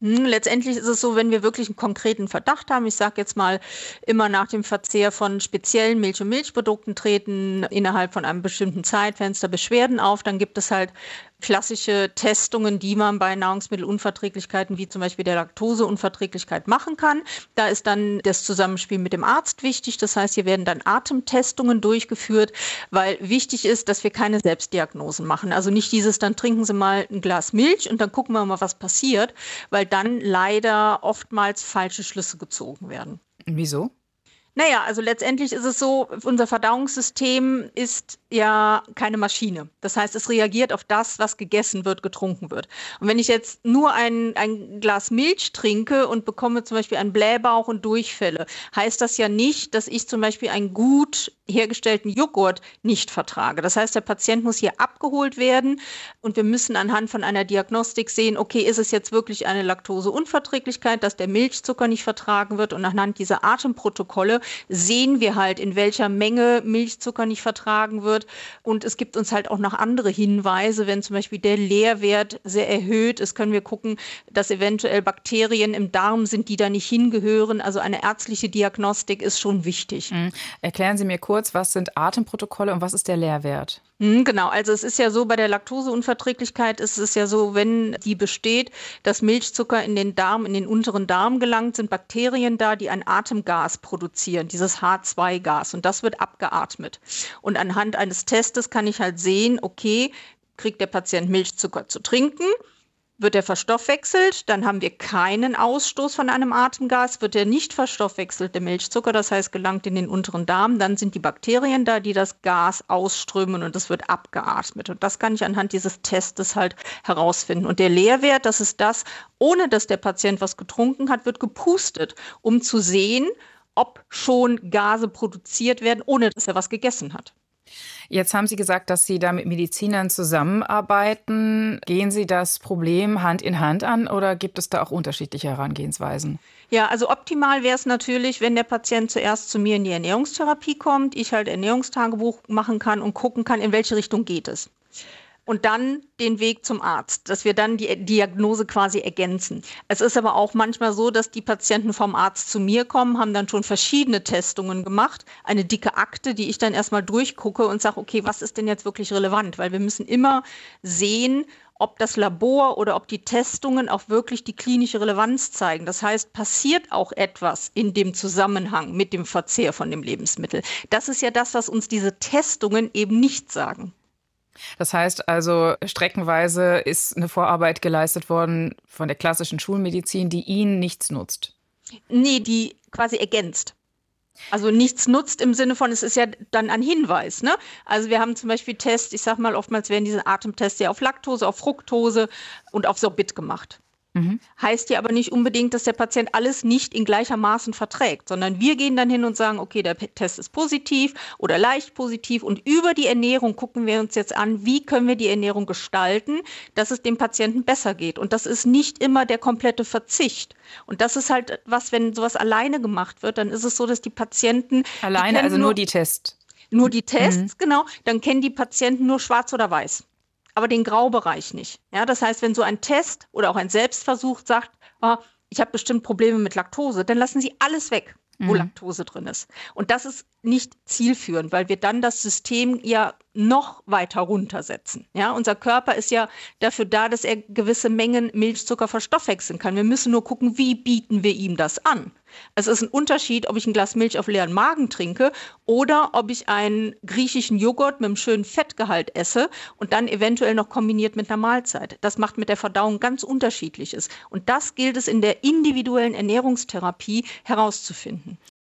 Letztendlich ist es so, wenn wir wirklich einen konkreten Verdacht haben, ich sage jetzt mal, immer nach dem Verzehr von speziellen Milch- und Milchprodukten treten innerhalb von einem bestimmten Zeitfenster Beschwerden auf, dann gibt es halt klassische Testungen, die man bei Nahrungsmittelunverträglichkeiten wie zum Beispiel der Laktoseunverträglichkeit machen kann. Da ist dann das Zusammenspiel mit dem Arzt wichtig. Das heißt, hier werden dann Atemtestungen durchgeführt, weil wichtig ist, dass wir keine Selbstdiagnosen machen. Also nicht dieses, dann trinken Sie mal ein Glas Milch und dann gucken wir mal, was passiert, weil dann leider oftmals falsche Schlüsse gezogen werden. Wieso? Naja, also letztendlich ist es so, unser Verdauungssystem ist ja keine Maschine. Das heißt, es reagiert auf das, was gegessen wird, getrunken wird. Und wenn ich jetzt nur ein Glas Milch trinke und bekomme zum Beispiel einen Blähbauch und Durchfälle, heißt das ja nicht, dass ich zum Beispiel einen gut hergestellten Joghurt nicht vertrage. Das heißt, der Patient muss hier abgeholt werden und wir müssen anhand von einer Diagnostik sehen, okay, ist es jetzt wirklich eine Laktoseunverträglichkeit, dass der Milchzucker nicht vertragen wird, und anhand dieser Atemprotokolle sehen wir halt, in welcher Menge Milchzucker nicht vertragen wird, und es gibt uns halt auch noch andere Hinweise, wenn zum Beispiel der Leerwert sehr erhöht ist, können wir gucken, dass eventuell Bakterien im Darm sind, die da nicht hingehören. Also eine ärztliche Diagnostik ist schon wichtig. Erklären Sie mir kurz, was sind Atemprotokolle und was ist der Leerwert? Genau, also es ist ja so, bei der Laktoseunverträglichkeit ist es ja so, wenn die besteht, dass Milchzucker in den Darm, in den unteren Darm gelangt, sind Bakterien da, die ein Atemgas produzieren, dieses H2-Gas, und das wird abgeatmet. Und anhand eines Testes kann ich halt sehen, okay, kriegt der Patient Milchzucker zu trinken? Wird er verstoffwechselt, dann haben wir keinen Ausstoß von einem Atemgas. Wird er nicht verstoffwechselt, der Milchzucker, das heißt gelangt in den unteren Darm, dann sind die Bakterien da, die das Gas ausströmen, und es wird abgeatmet. Und das kann ich anhand dieses Testes halt herausfinden. Und der Leerwert, das ist das, ohne dass der Patient was getrunken hat, wird gepustet, um zu sehen, ob schon Gase produziert werden, ohne dass er was gegessen hat. Jetzt haben Sie gesagt, dass Sie da mit Medizinern zusammenarbeiten. Gehen Sie das Problem Hand in Hand an oder gibt es da auch unterschiedliche Herangehensweisen? Ja, also optimal wäre es natürlich, wenn der Patient zuerst zu mir in die Ernährungstherapie kommt, ich halt Ernährungstagebuch machen kann und gucken kann, in welche Richtung geht es. Und dann den Weg zum Arzt, dass wir dann die Diagnose quasi ergänzen. Es ist aber auch manchmal so, dass die Patienten vom Arzt zu mir kommen, haben dann schon verschiedene Testungen gemacht, eine dicke Akte, die ich dann erstmal durchgucke und sage, okay, was ist denn jetzt wirklich relevant? Weil wir müssen immer sehen, ob das Labor oder ob die Testungen auch wirklich die klinische Relevanz zeigen. Das heißt, passiert auch etwas in dem Zusammenhang mit dem Verzehr von dem Lebensmittel. Das ist ja das, was uns diese Testungen eben nicht sagen. Das heißt also, streckenweise ist eine Vorarbeit geleistet worden von der klassischen Schulmedizin, die Ihnen nichts nutzt. Nee, die quasi ergänzt. Also nichts nutzt im Sinne von, es ist ja dann ein Hinweis, ne? Also wir haben zum Beispiel Tests, ich sag mal, oftmals werden diese Atemtests ja auf Laktose, auf Fructose und auf Sorbit gemacht. Heißt ja aber nicht unbedingt, dass der Patient alles nicht in gleichermaßen verträgt, sondern wir gehen dann hin und sagen, okay, der Test ist positiv oder leicht positiv, und über die Ernährung gucken wir uns jetzt an, wie können wir die Ernährung gestalten, dass es dem Patienten besser geht. Und das ist nicht immer der komplette Verzicht. Und das ist halt was, wenn sowas alleine gemacht wird, dann ist es so, dass die Patienten... Alleine, also nur die Tests? Nur die Tests, genau. Dann kennen die Patienten nur schwarz oder weiß, aber den Graubereich nicht. Ja, das heißt, wenn so ein Test oder auch ein Selbstversuch sagt, oh, ich habe bestimmt Probleme mit Laktose, dann lassen Sie alles weg, wo Laktose drin ist. Und das ist nicht zielführend, weil wir dann das System ja noch weiter runtersetzen. Ja, unser Körper ist ja dafür da, dass er gewisse Mengen Milchzucker verstoffwechseln kann. Wir müssen nur gucken, wie bieten wir ihm das an. Es ist ein Unterschied, ob ich ein Glas Milch auf leeren Magen trinke oder ob ich einen griechischen Joghurt mit einem schönen Fettgehalt esse und dann eventuell noch kombiniert mit einer Mahlzeit. Das macht mit der Verdauung ganz Unterschiedliches. Und das gilt es in der individuellen Ernährungstherapie herauszufinden.